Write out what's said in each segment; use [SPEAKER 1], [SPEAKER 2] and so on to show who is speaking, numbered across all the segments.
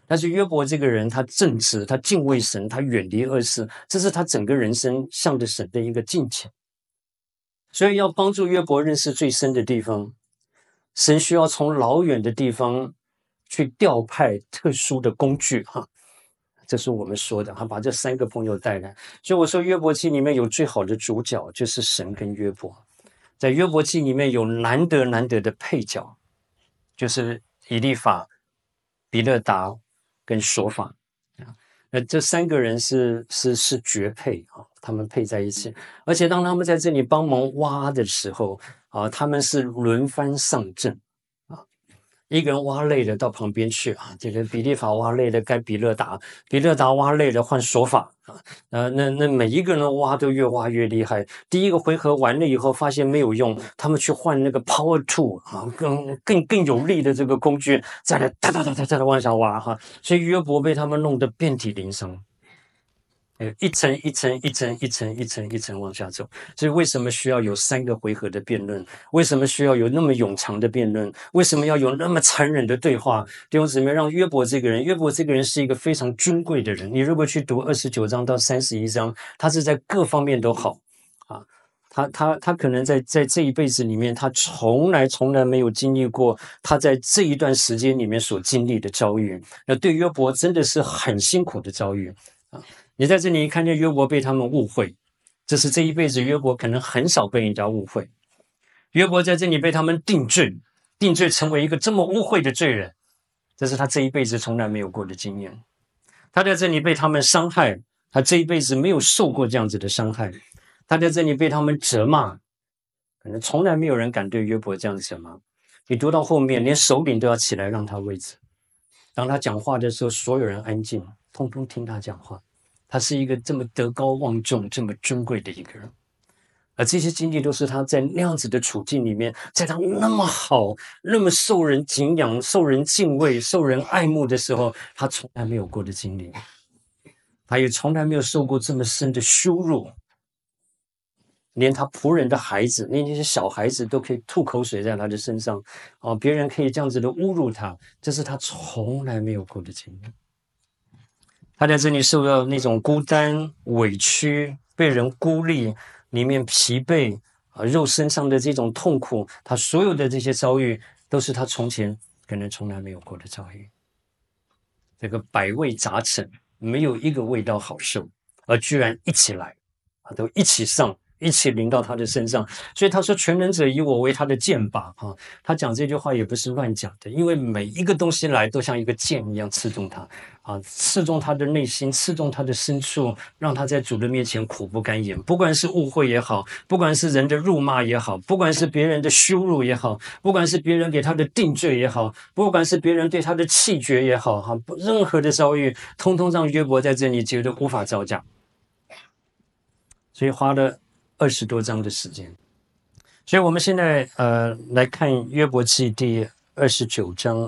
[SPEAKER 1] 但是约伯这个人，他正直，他敬畏神，他远离恶事，这是他整个人生向着神的一个敬虔。所以要帮助约伯认识最深的地方，神需要从老远的地方去调派特殊的工具哈。这是我们说的，把这3个朋友带来。所以我说约伯记里面有最好的主角，就是神跟约伯。在约伯记里面有难得的配角，就是以利法、比勒达跟索法。这3个人是绝配啊，他们配在一起。而且当他们在这里帮忙挖的时候啊，他们是轮番上阵。一个人挖累了到旁边去啊，这个比利法挖累了该比勒达挖累了换索法啊，那每一个人挖都越挖越厉害。第一个回合完了以后发现没有用，他们去换那个 Power Tool 啊，更有力的这个工具，再来哒往下挖哈。所以约伯被他们弄得遍体鳞伤。一层往下走。所以为什么需要有3个回合的辩论？为什么需要有那么冗长的辩论？为什么要有那么残忍的对话？弟兄姊妹，让约伯这个人是一个非常尊贵的人。你如果去读29章到31章，他是在各方面都好啊。他可能在这一辈子里面，他从来没有经历过他在这一段时间里面所经历的遭遇。那对约伯真的是很辛苦的遭遇啊。你在这里看见约伯被他们误会，这是这一辈子约伯可能很少被人家误会。约伯在这里被他们定罪成为一个这么污秽的罪人，这是他这一辈子从来没有过的经验。他在这里被他们伤害，他这一辈子没有受过这样子的伤害。他在这里被他们责骂，可能从来没有人敢对约伯这样责骂。你读到后面，连首领都要起来让他位置。当他讲话的时候，所有人安静，通通听他讲话。他是一个这么德高望重、这么尊贵的一个人，而这些经历都是他在那样子的处境里面，在他那么好、那么受人敬仰、受人敬畏、受人爱慕的时候，他从来没有过的经历。他也从来没有受过这么深的羞辱，连他仆人的孩子，连那些小孩子都可以吐口水在他的身上，别人可以这样子的侮辱他，这是他从来没有过的经历。他在这里受到那种孤单、委屈、被人孤立，里面疲惫肉身上的这种痛苦，他所有的这些遭遇，都是他从前可能从来没有过的遭遇。这个百味杂陈，没有一个味道好受，而居然一起来都一起上，一起临到他的身上。所以他说全能者以我为他的箭靶他讲这句话也不是乱讲的，因为每一个东西来都像一个箭一样刺中他刺中他的内心，刺中他的深处，让他在主的面前苦不堪言。不管是误会也好，不管是人的辱骂也好，不管是别人的羞辱也好，不管是别人给他的定罪也好，不管是别人对他的弃绝也好任何的遭遇通通让约伯在这里觉得无法招架，所以花了20多章的时间。所以我们现在来看约伯记第29章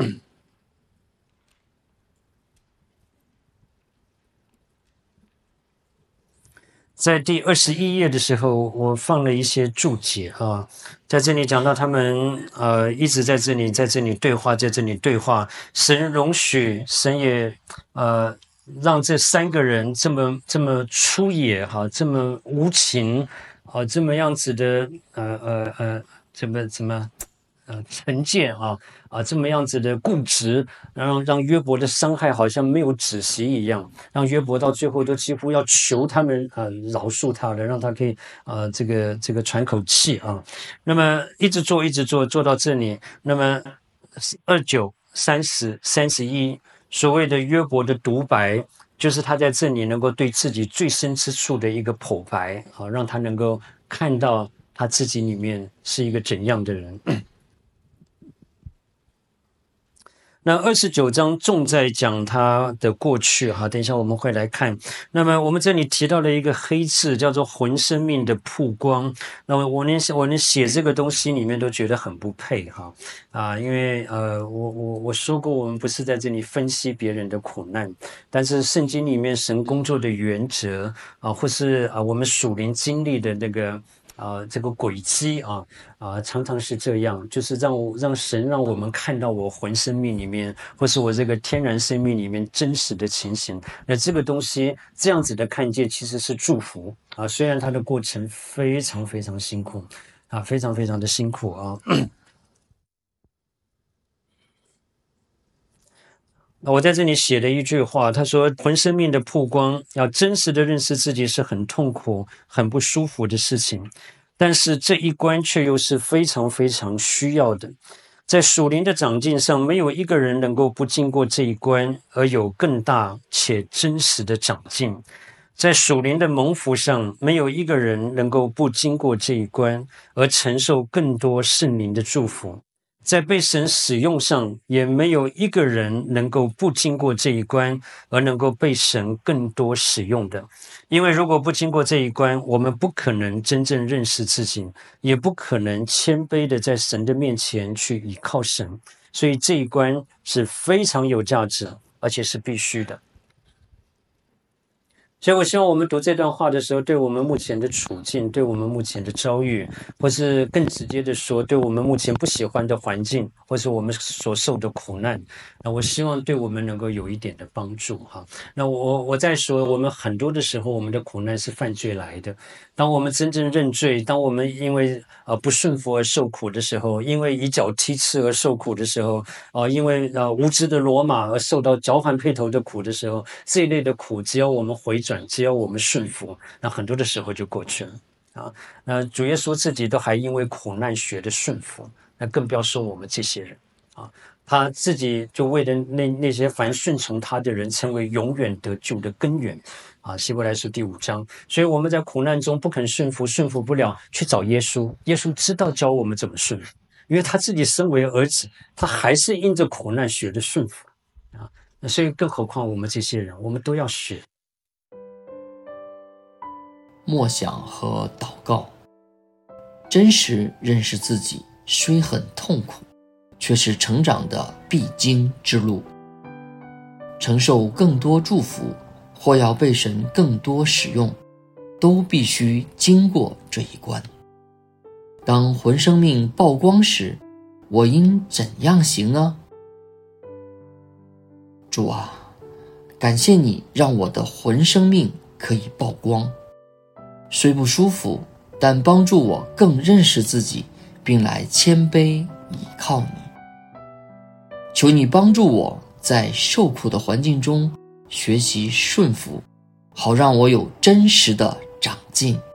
[SPEAKER 1] 在第21页的时候，我放了一些注解在这里讲到他们一直在这里对话，神容许，神也让这3个人这么粗野这么无情这么样子的怎么成见这么样子的固执，让约伯的伤害好像没有止息一样，让约伯到最后都几乎要求他们饶恕他了，让他可以这个喘口气那么一直做到这里，那么29、30、31，所谓的约伯的独白，就是他在这里能够对自己最深之处的一个剖白让他能够看到他自己里面是一个怎样的人。那29章重在讲他的过去等一下我们会来看。那么我们这里提到了一个黑字，叫做魂生命的曝光。那么我连写这个东西里面都觉得很不配因为我说过，我们不是在这里分析别人的苦难，但是圣经里面神工作的原则或是我们属灵经历的那个这个轨迹常常是这样，就是让神让我们看到我魂生命里面，或是我这个天然生命里面真实的情形。那这个东西这样子的看见，其实是祝福虽然它的过程非常非常辛苦非常非常的辛苦我在这里写了一句话，他说：魂生命的曝光，要真实的认识自己是很痛苦、很不舒服的事情，但是这一关却又是非常非常需要的。在属灵的长进上，没有一个人能够不经过这一关而有更大且真实的长进。在属灵的蒙福上，没有一个人能够不经过这一关而承受更多圣灵的祝福。在被神使用上，也没有一个人能够不经过这一关而能够被神更多使用的。因为如果不经过这一关，我们不可能真正认识自己，也不可能谦卑的在神的面前去倚靠神。所以这一关是非常有价值，而且是必须的。所以我希望我们读这段话的时候，对我们目前的处境，对我们目前的遭遇，或是更直接的说，对我们目前不喜欢的环境，或是我们所受的苦难，那我希望对我们能够有一点的帮助哈。那我再说，我们很多的时候，我们的苦难是犯罪来的。当我们真正认罪，当我们因为不顺服而受苦的时候，因为以脚踢刺而受苦的时候，因为无知的罗马而受到脚环配头的苦的时候，这一类的苦，只要我们回转，只要我们顺服，那很多的时候就过去了那主耶稣自己都还因为苦难学的顺服，那更不要说我们这些人他自己就为了那些凡顺从他的人，成为永远得救的根源希伯来书第5章。所以我们在苦难中不肯顺服，顺服不了，去找耶稣。耶稣知道教我们怎么顺服，因为他自己身为儿子，他还是因着苦难学的顺服所以更何况我们这些人，我们都要学。
[SPEAKER 2] 默想和祷告，真实认识自己虽很痛苦，却是成长的必经之路。承受更多祝福，或要被神更多使用，都必须经过这一关。当魂生命曝光时，我应怎样行呢？主啊，感谢你让我的魂生命可以曝光，虽不舒服，但帮助我更认识自己，并来谦卑倚靠你。求你帮助我在受苦的环境中学习顺服，好让我有真实的长进。